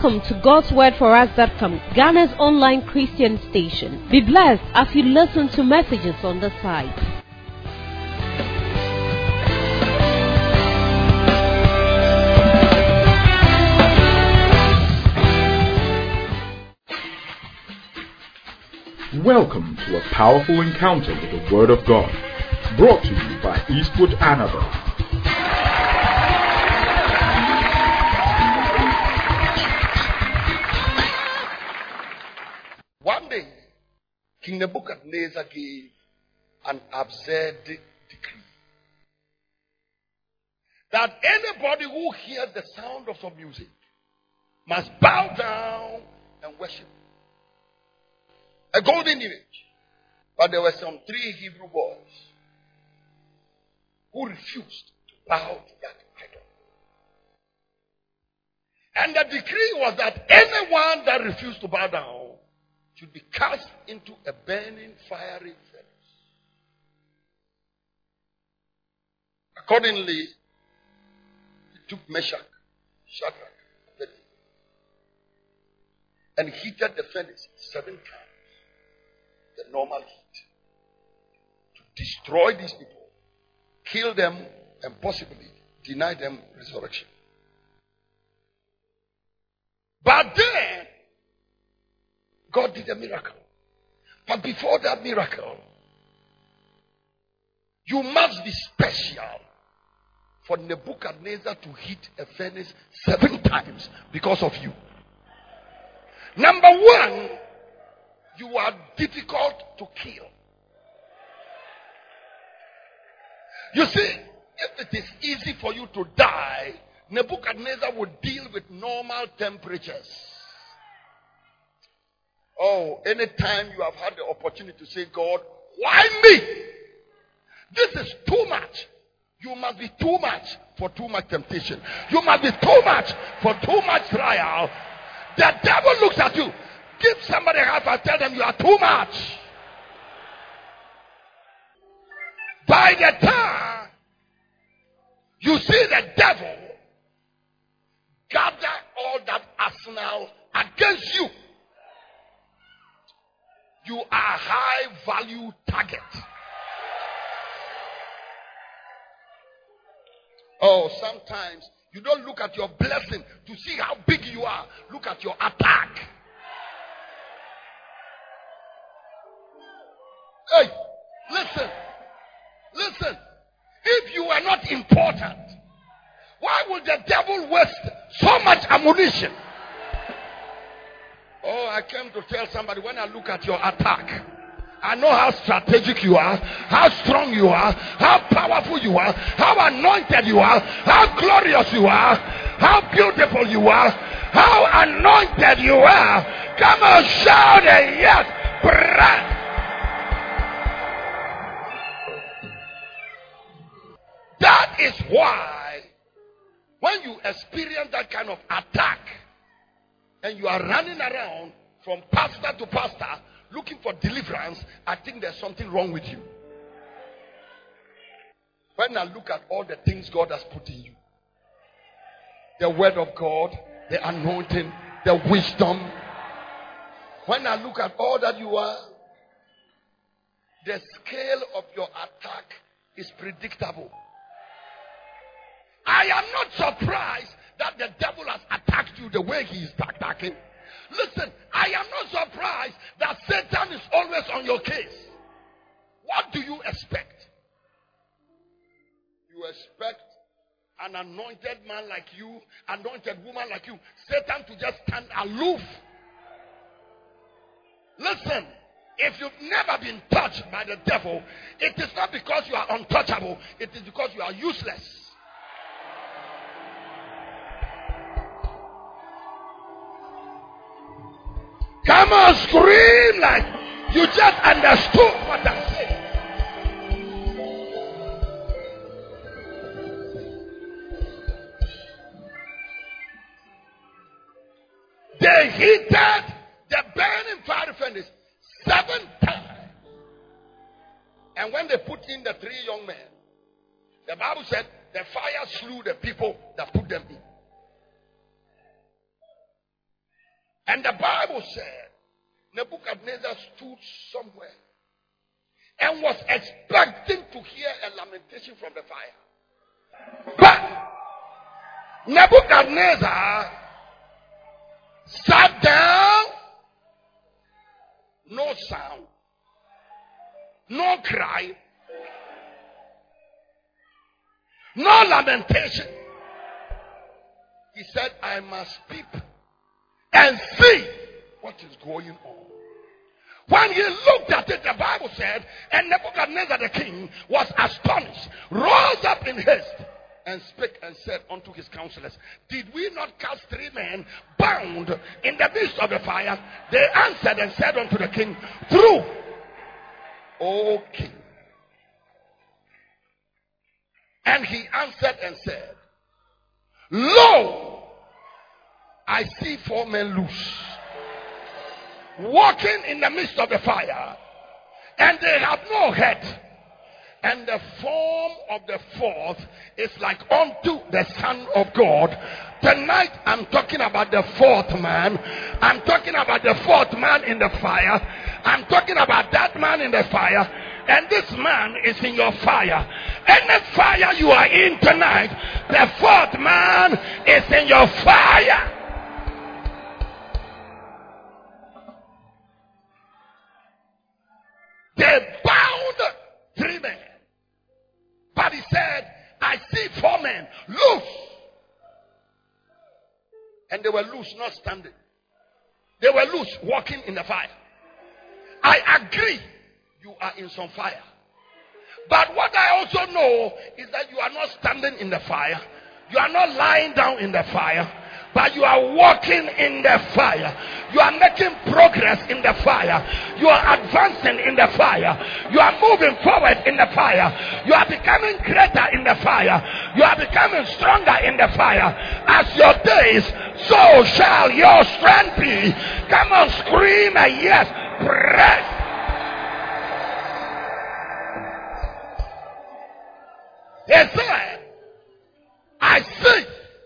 Welcome to God'sWordForUs.com, Ghana's online Christian station. Be blessed as you listen to messages on the site. Welcome to a powerful encounter with the Word of God, brought to you by Eastwood Annabelle. One day, King Nebuchadnezzar gave an absurd decree that anybody who hears the sound of some music must bow down and worship. A golden image. But there were some 3 Hebrew boys who refused to bow to that idol. And the decree was that anyone that refused to bow down should be cast into a burning fiery furnace. Accordingly, he took Meshach, Shadrach, and Abednego, and heated the furnace 7 times the normal heat to destroy these people, kill them, and possibly deny them resurrection. But then, God did a miracle. But before that miracle, you must be special for Nebuchadnezzar to heat a furnace 7 times because of you. Number 1, you are difficult to kill. You see, if it is easy for you to die, Nebuchadnezzar would deal with normal temperatures. Oh, anytime you have had the opportunity to say, God, why me? This is too much. You must be too much for too much temptation. You must be too much for too much trial. The devil looks at you. Give somebody a half and tell them you are too much. By the time you see the devil gather all that arsenal against you, you are a high value target. Oh, sometimes you don't look at your blessing to see how big you are. Look at your attack. Hey, listen. If you are not important, why would the devil waste so much ammunition? Oh, I came to tell somebody, when I look at your attack, I know how strategic you are, how strong you are, how powerful you are, how anointed you are, how glorious you are, how beautiful you are, how anointed you are. Come on, shout a yes, brother. That is why when you experience that kind of attack and you are running around from pastor to pastor looking for deliverance, I think there's something wrong with you. When I look at all the things God has put in you, the word of God, the anointing, the wisdom, when I look at all that you are, the scale of your attack is predictable. I am not surprised that the devil has attacked you the way he is attacking. Listen, I am not surprised that Satan is always on your case. What do you expect? You expect an anointed man like you, anointed woman like you, Satan to just stand aloof. Listen, if you've never been touched by the devil, it is not because you are untouchable, it is because you are useless. Come on, scream like you just understood what I'm saying. They heated the burning fire furnace 7 times. And when they put in the 3 young men, the Bible said the fire slew the people that put them in. And the Bible said Nebuchadnezzar stood somewhere and was expecting to hear a lamentation from the fire. But Nebuchadnezzar sat down, no sound, no cry, no lamentation. He said, I must peep and see what is going on. When he looked at it, the Bible said, and Nebuchadnezzar the king was astonished, rose up in haste, and spake and said unto his counselors, did we not cast 3 men bound in the midst of the fire? They answered and said unto the king, true, O king. And he answered and said, lo, I see 4 men loose, walking in the midst of the fire, and they have no head. And the form of the 4th is like unto the Son of God. Tonight I'm talking about the 4th man. I'm talking about the 4th man in the fire. I'm talking about that man in the fire. And this man is in your fire. Any fire you are in tonight, the 4th man is in your fire. They bound 3 men. But he said, I see 4 men loose. And they were loose, not standing. They were loose, walking in the fire. I agree, you are in some fire. But what I also know is that you are not standing in the fire. You are not lying down in the fire. But you are walking in the fire. You are making progress in the fire. You are advancing in the fire. You are moving forward in the fire. You are becoming greater in the fire. You are becoming stronger in the fire. As your days, so shall your strength be. Come on, scream a yes. Press. He said, I see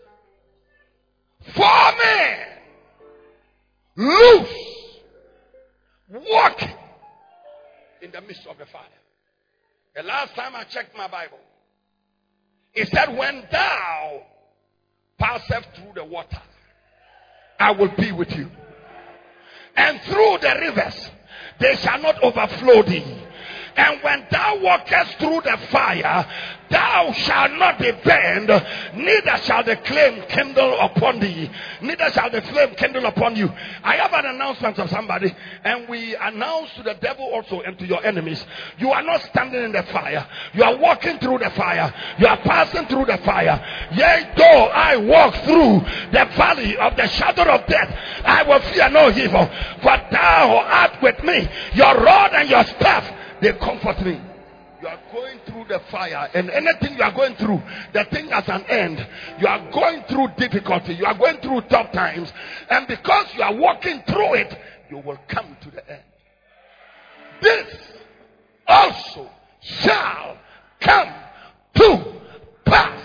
4 men loose, walking in the midst of the fire. The last time I checked my Bible, it said, when thou passest through the water, I will be with you. And through the rivers, they shall not overflow thee. And when thou walkest through the fire, thou shalt not be burned, neither shall the flame kindle upon thee. Neither shall the flame kindle upon you. I have an announcement of somebody, and we announce to the devil also and to your enemies. You are not standing in the fire. You are walking through the fire. You are passing through the fire. Yea, though I walk through the valley of the shadow of death, I will fear no evil. For thou art with me. Your rod and your staff, they comfort me. You are going through the fire, and anything you are going through, the thing has an end. You are going through difficulty. You are going through tough times. And because you are walking through it, you will come to the end. This also shall come to pass.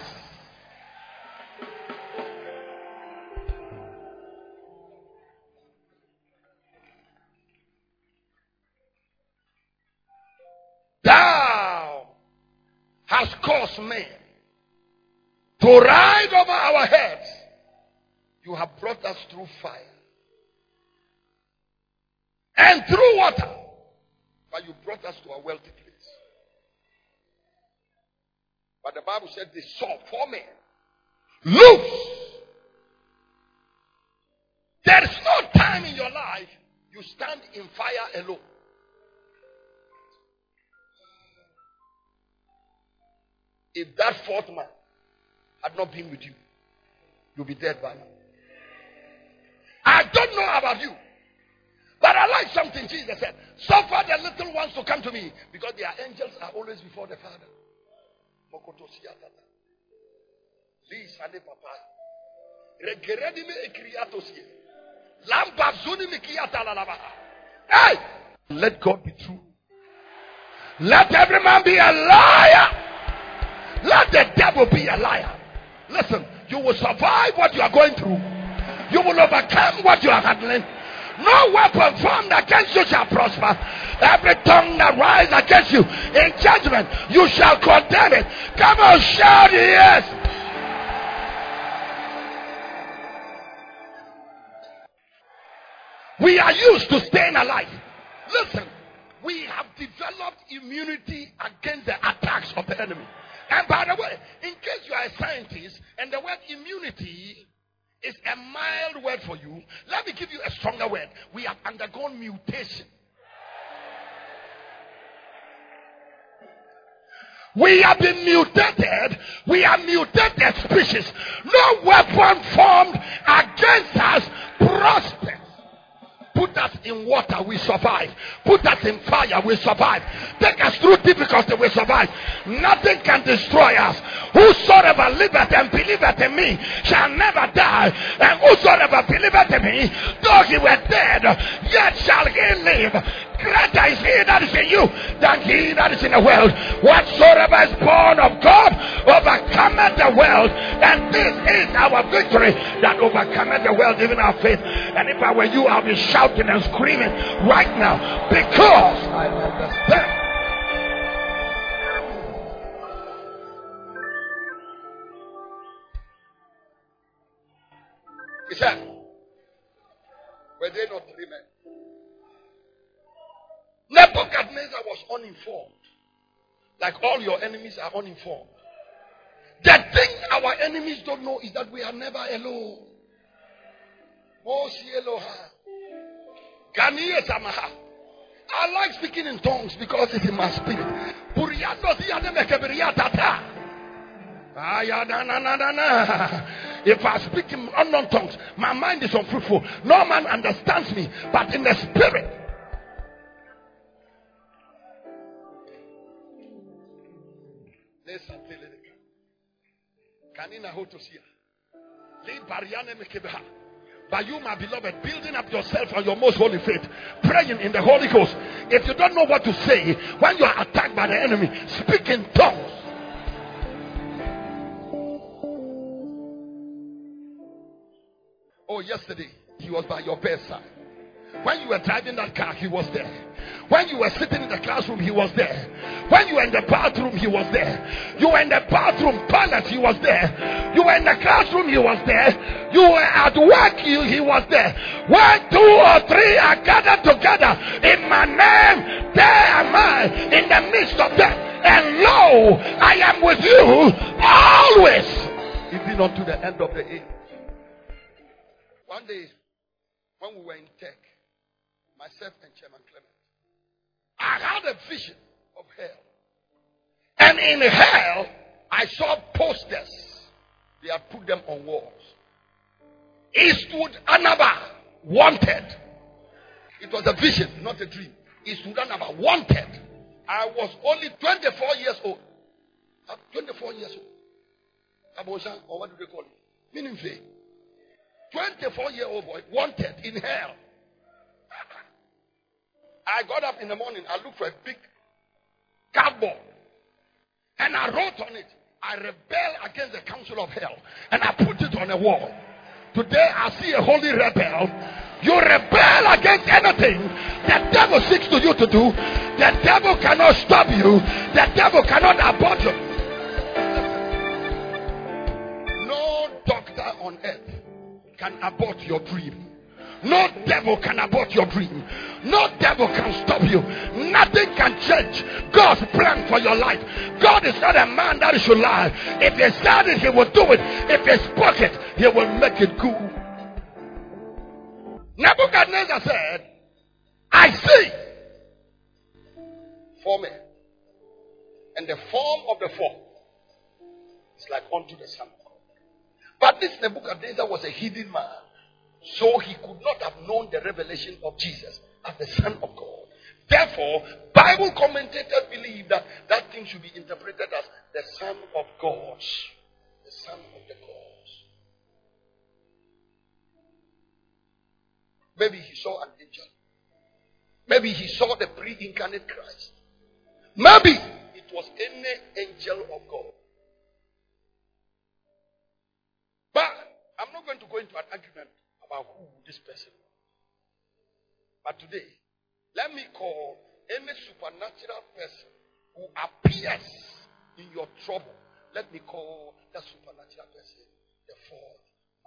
Thou hast caused men to ride over our heads. You have brought us through fire and through water, but you brought us to a wealthy place. But the Bible said they saw 4 men loose. There is no time in your life you stand in fire alone. If that 4th man had not been with you, you'll be dead by now. I don't know about you, but I like something Jesus said. Suffer the little ones to come to me, because their angels are always before the Father. Hey! Let God be true. Let every man be a liar. Let the devil be a liar. Listen, you will survive what you are going through. You will overcome what you are handling. No weapon formed against you shall prosper. Every tongue that rises against you in judgment, you shall condemn it. Come on, shout yes. We are used to staying alive. Listen, we have developed immunity against the attacks of the enemy. And by the way, in case you are a scientist and the word immunity is a mild word for you, let me give you a stronger word. We have undergone mutation. We have been mutated. We are mutated species. No weapon formed against us prospers. Put us in water, we survive. Put us in fire, we survive. Take us through difficulty, we survive. Nothing can destroy us. Whosoever liveth and believeth in me shall never die. And whosoever believeth in me, though he were dead, yet shall he live. Greater is he that is in you than he that is in the world. Whatsoever is born of God overcometh the world. And this is our victory, that overcometh the world, even our faith. And if I were you, I'll be shouting and screaming right now, because I understand. He said, were they not 3 men? Nebuchadnezzar was uninformed. Like all your enemies are uninformed. The thing our enemies don't know is that we are never alone. I like speaking in tongues because it's in my spirit. If I speak in unknown tongues, my mind is unfruitful. No man understands me, but in the spirit. But you, my beloved, building up yourself on your most holy faith, praying in the Holy Ghost. If you don't know what to say when you are attacked by the enemy, speak in tongues. Oh, yesterday he was by your bedside. When you were driving that car, he was there. When you were sitting in the classroom, he was there. When you were in the bathroom, he was there. You were in the bathroom toilet, he was there. You were in the classroom, he was there. You were at work, he was there. When 2 or 3 are gathered together in my name, there am I in the midst of them. And lo, I am with you always, even unto the end of the age. One day, when we were in tech, myself and Chairman Clement, I had a vision of hell. And in hell, I saw posters. They had put them on walls. Eastwood Anaba, wanted. It was a vision, not a dream. Eastwood Anaba, wanted. I was only 24 years old. 24 years old. Aboshan, or what do they call it? Meaning 24-year-old boy, wanted in hell. I got up in the morning, I looked for a big cardboard, and I wrote on it, I rebel against the council of hell, and I put it on a wall. Today I see a holy rebel. You rebel against anything the devil seeks to you to do. The devil cannot stop you. The devil cannot abort you. No doctor on earth can abort your dream. No devil can abort your dream. No devil can stop you. Nothing can change God's plan for your life. God is not a man that he should lie. If he said it, he will do it. If he spoke it, he will make it good. Nebuchadnezzar said, I see 4 men, and the form of the 4 is like unto the Son of God. But this Nebuchadnezzar was a hidden man, so he could not have known the revelation of Jesus as the Son of God. Therefore, Bible commentators believe that that thing should be interpreted as the Son of God. The Son of the gods. Maybe he saw an angel. Maybe he saw the pre-incarnate Christ. Maybe it was any angel of God. But I'm not going to go into an argument about who this person was. But today, let me call any supernatural person who appears in your trouble. Let me call that supernatural person the fourth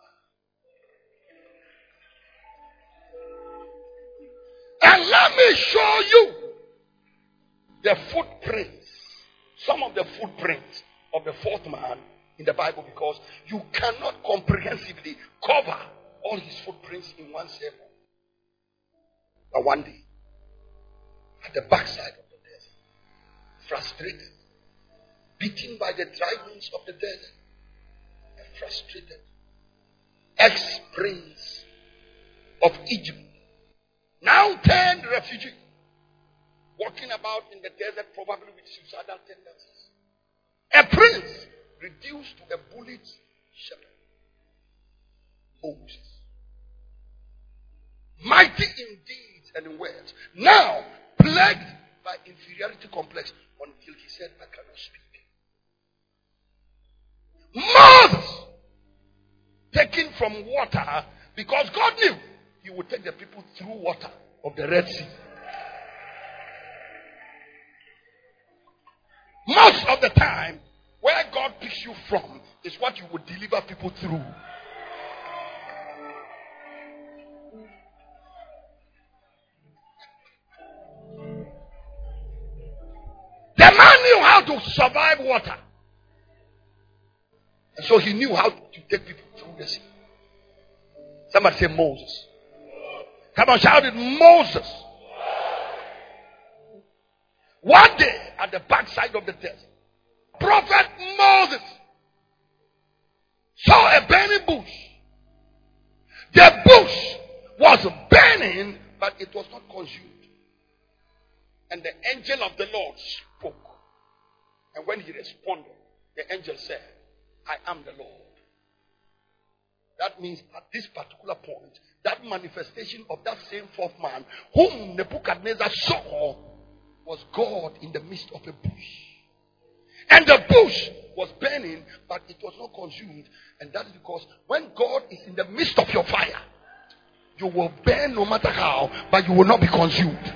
man. And let me show you the footprints, some of the footprints of the fourth man in the Bible, because you cannot comprehensively cover all his footprints in one sermon. But one day, at the backside of the desert, frustrated, beaten by the dry winds of the desert, and frustrated, ex-prince of Egypt, now turned refugee, walking about in the desert probably with suicidal tendencies. A prince reduced to a bullied shepherd. Moses. Mighty in deeds and in words. Now plagued by inferiority complex until he said, I cannot speak. Moses taken from water because God knew he would take the people through water of the Red Sea. Most of the time, where God picks you from is what you would deliver people through. The man knew how to survive water. And so he knew how to take people through the sea. Somebody say Moses. Come on, shout it, Moses. One day at the backside of the desert, Prophet Moses saw a burning bush. The bush was burning, but it was not consumed. And the angel of the Lord spoke. And when he responded, the angel said, I am the Lord. That means at this particular point, that manifestation of that same fourth man, whom Nebuchadnezzar saw, was God in the midst of a bush. And the bush was burning, but it was not consumed. And that is because when God is in the midst of your fire, you will burn no matter how, but you will not be consumed.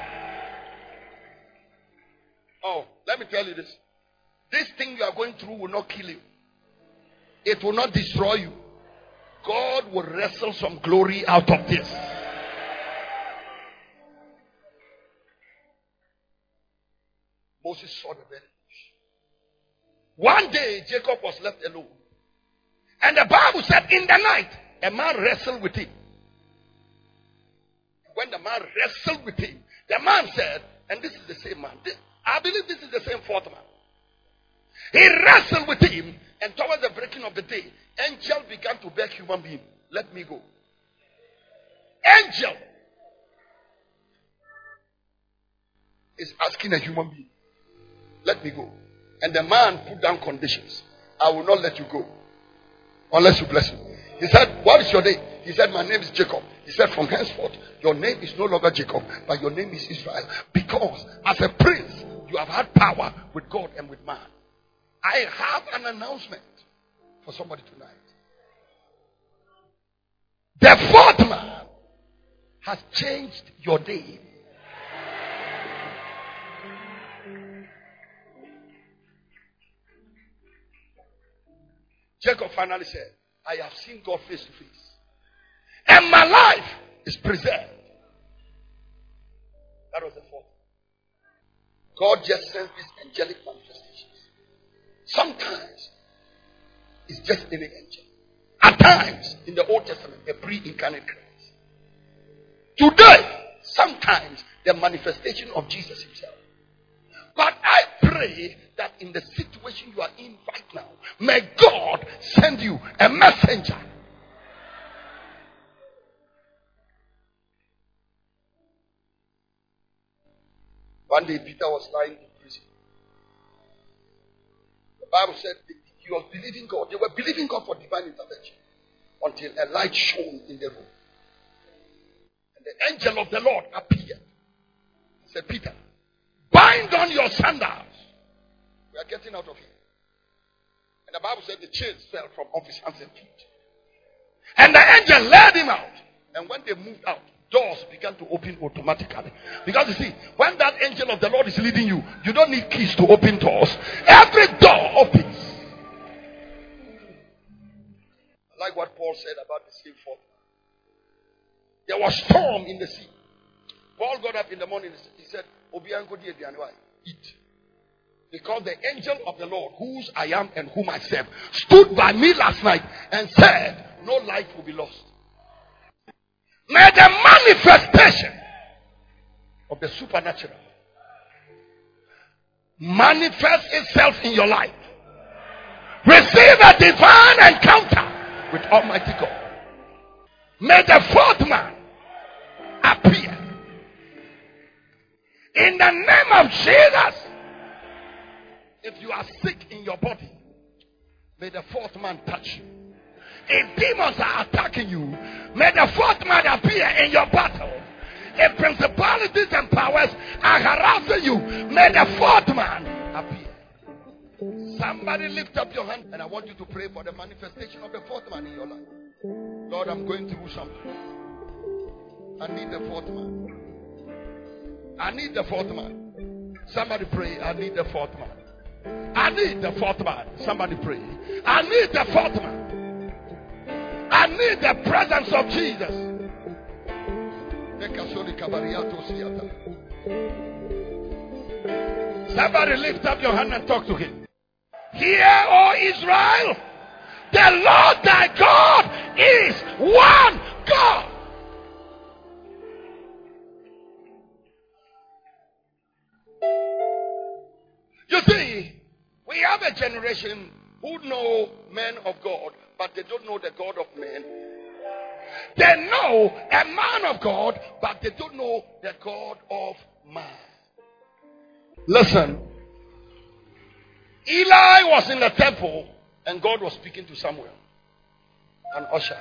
Oh, let me tell you this. This thing you are going through will not kill you. It will not destroy you. God will wrestle some glory out of this. Moses saw the burning bush. One day, Jacob was left alone. And the Bible said, in the night, a man wrestled with him. When the man wrestled with him, the man said, and this is the same man. I believe this is the same fourth man. He wrestled with him, and towards the breaking of the day, angel began to beg human being, let me go. Angel is asking a human being, let me go. And the man put down conditions. I will not let you go unless you bless me. He said, what is your name? He said, my name is Jacob. He said, from henceforth, your name is no longer Jacob, but your name is Israel. Because as a prince, you have had power with God and with man. I have an announcement for somebody tonight. The fourth man has changed your day. Jacob finally said, I have seen God face to face. And my life is preserved. That was the fourth. God just sends these angelic manifestations. Sometimes it's just any angel. At times in the Old Testament, a pre-incarnate Christ. Today, sometimes the manifestation of Jesus himself. But I pray that in the situation you are in right now, may God send you a messenger. One day Peter was lying in prison. The Bible said he was believing God. They were believing God for divine intervention until a light shone in the room. And the angel of the Lord appeared. He said, Peter, bind on your sandals. We are getting out of here. And the Bible said the chains fell from off his hands and feet. And the angel led him out. And when they moved out, doors began to open automatically. Because you see, when that angel of the Lord is leading you, you don't need keys to open doors. Every door opens. I like what Paul said about the sea fog. There was storm in the sea. Paul got up in the morning. He said, eat. Because the angel of the Lord, whose I am and whom I serve, stood by me last night and said, no life will be lost. May the manifestation of the supernatural manifest itself in your life. Receive a divine encounter with Almighty God. May the fourth man appear. In the name of Jesus. If you are sick in your body, may the fourth man touch you. If demons are attacking you, may the fourth man appear in your battle. If principalities and powers are harassing you, may the fourth man appear. Somebody lift up your hand and I want you to pray for the manifestation of the fourth man in your life. Lord, I'm going through something. I need the fourth man. I need the fourth man. Somebody pray, I need the fourth man. I need the fourth man. Somebody pray. I need the fourth man. I need the presence of Jesus. Somebody lift up your hand and talk to him. Hear, O Israel, the Lord thy God is one God. You see, we have a generation who know men of God, but they don't know the God of men. They know a man of God, but they don't know the God of man. Listen, Eli was in the temple and God was speaking to Samuel, an usher.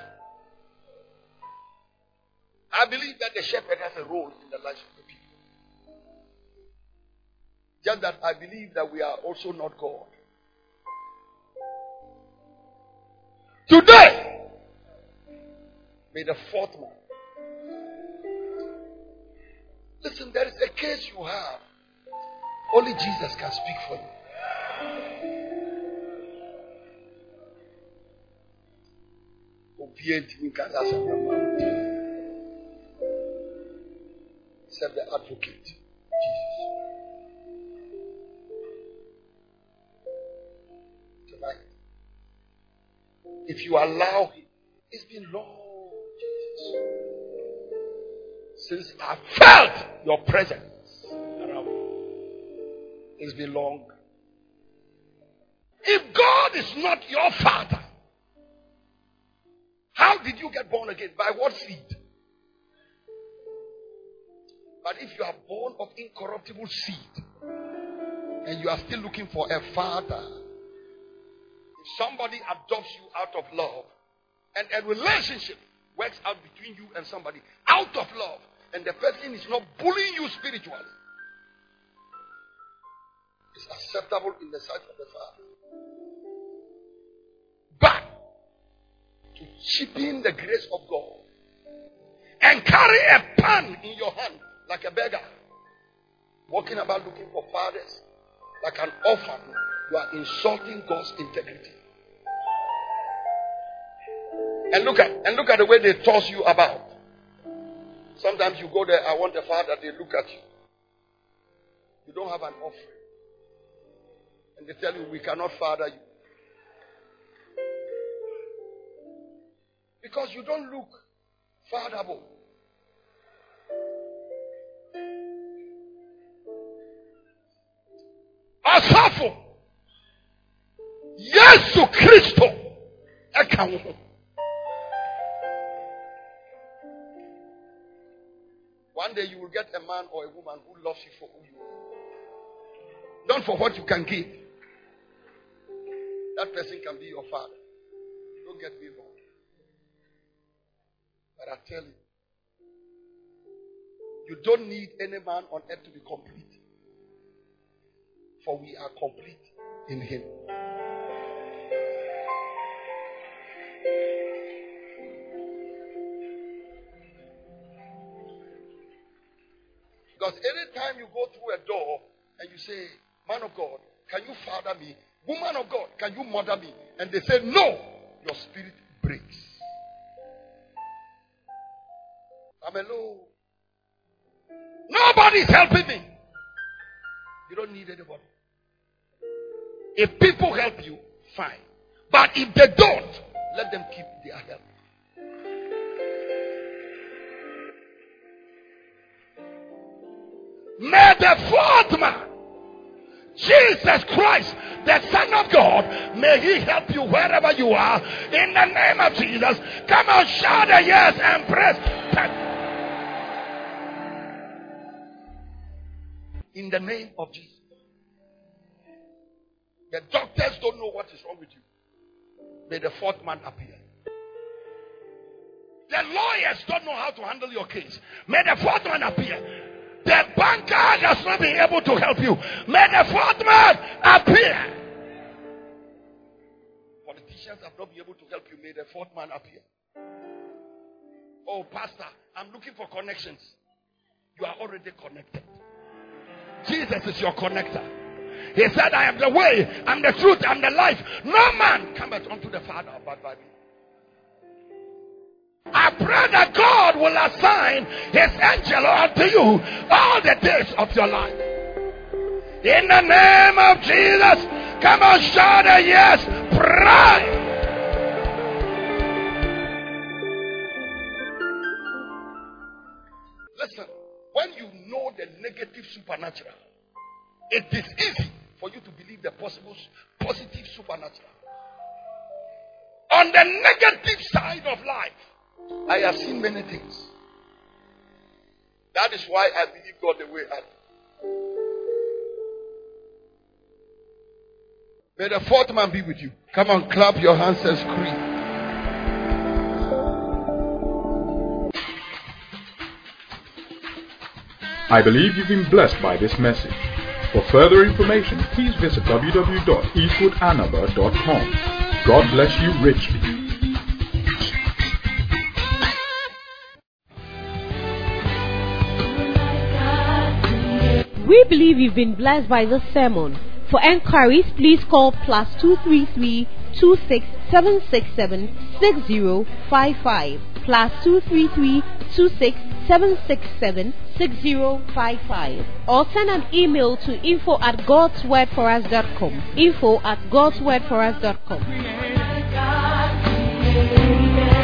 I believe that the shepherd has a role in the lives of the people. Just that I believe that we are also not God. Today, may the fourth man. Listen, there is a case you have. Only Jesus can speak for you. Except the advocate, Jesus. Tonight, if you allow him, it's been long, Jesus, since I felt your presence around me. It's been long. If God is not your father, how did you get born again? By what seed? But if you are born of incorruptible seed and you are still looking for a father, if somebody adopts you out of love and a relationship works out between you and somebody out of love and the person is not bullying you spiritually, it's acceptable in the sight of the Father. But to cheapen the grace of God and carry a pan in your hand like a beggar, walking about looking for fathers like an orphan, you are insulting God's integrity. And look at the way they toss you about. Sometimes you go there, I want a father, they look at you. You don't have an offering. And they tell you, we cannot father you. Because you don't look fatherable. Asafo Yesu Christo ekawo. One day you will get a man or a woman who loves you for who you are. Not for what you can give. That person can be your father. Don't get me wrong. But I tell you, you don't need any man on earth to be complete. For we are complete in him. time you go through a door and you say, man of God, can you father me? Woman of God, can you mother me? And they say, no, your spirit breaks. I'm alone. Nobody's helping me. You don't need anybody. If people help you, fine. But if they don't, let them keep their help. May the fourth man, Jesus Christ, the Son of God, may He help you wherever you are. In the name of Jesus, come on, shout a yes and press. In the name of Jesus. The doctors don't know what is wrong with you. May the fourth man appear. The lawyers don't know how to handle your case. May the fourth man appear. The banker has not been able to help you. May the fourth man appear. Politicians have not been able to help you. May the fourth man appear. Oh, pastor, I'm looking for connections. You are already connected. Jesus is your connector. He said, I am the way, I'm the truth, I'm the life. No man cometh unto the Father but by me. I pray that God will assign His angel unto you all the days of your life. In the name of Jesus, come on, shout a yes, pray. Listen, when you know the negative supernatural, it is easy for you to believe the positive supernatural. On the negative side of life, I have seen many things. That is why I believe God the way I do. May the fourth man be with you. Come on, clap your hands and scream. I believe you've been blessed by this message. For further information, please visit www.eastwoodanaba.com. God bless you richly. We believe you've been blessed by this sermon. For enquiries, please call +233 26767 6055 +233 26767 6055, or send an email to info@godswordforus.com. info@godswordforus.com.